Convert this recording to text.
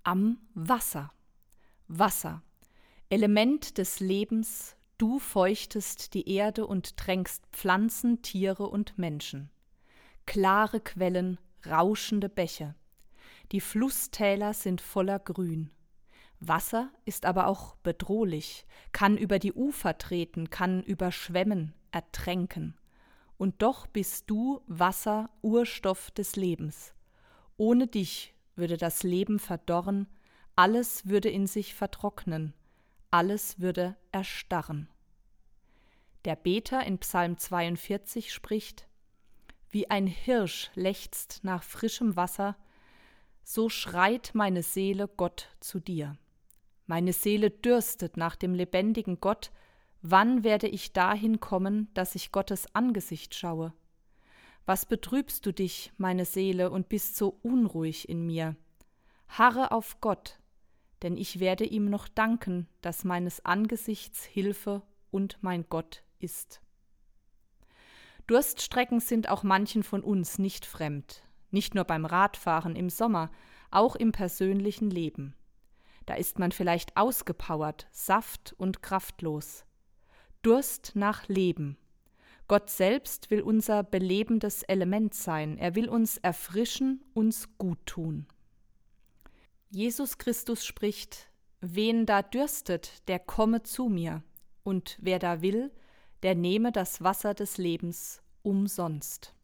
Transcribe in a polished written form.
am Wasser. Wasser, Element des Lebens, du feuchtest die Erde und tränkst Pflanzen, Tiere und Menschen. Klare Quellen, rauschende Bäche. Die Flusstäler sind voller Grün. Wasser ist aber auch bedrohlich, kann über die Ufer treten, kann überschwemmen, ertränken. Und doch bist du, Wasser, Urstoff des Lebens. Ohne dich würde das Leben verdorren, alles würde in sich vertrocknen, alles würde erstarren. Der Beter in Psalm 42 spricht: Wie ein Hirsch lechzt nach frischem Wasser, so schreit meine Seele Gott zu dir. Meine Seele dürstet nach dem lebendigen Gott. Wann werde ich dahin kommen, dass ich Gottes Angesicht schaue? Was betrübst du dich, meine Seele, und bist so unruhig in mir? Harre auf Gott, denn ich werde ihm noch danken, dass meines Angesichts Hilfe und mein Gott ist. Durststrecken sind auch manchen von uns nicht fremd, nicht nur beim Radfahren im Sommer, auch im persönlichen Leben. Da ist man vielleicht ausgepowert, saft- und kraftlos. Durst nach Leben. Gott selbst will unser belebendes Element sein. Er will uns erfrischen, uns guttun. Jesus Christus spricht: Wen da dürstet, der komme zu mir. Und wer da will, der nehme das Wasser des Lebens umsonst.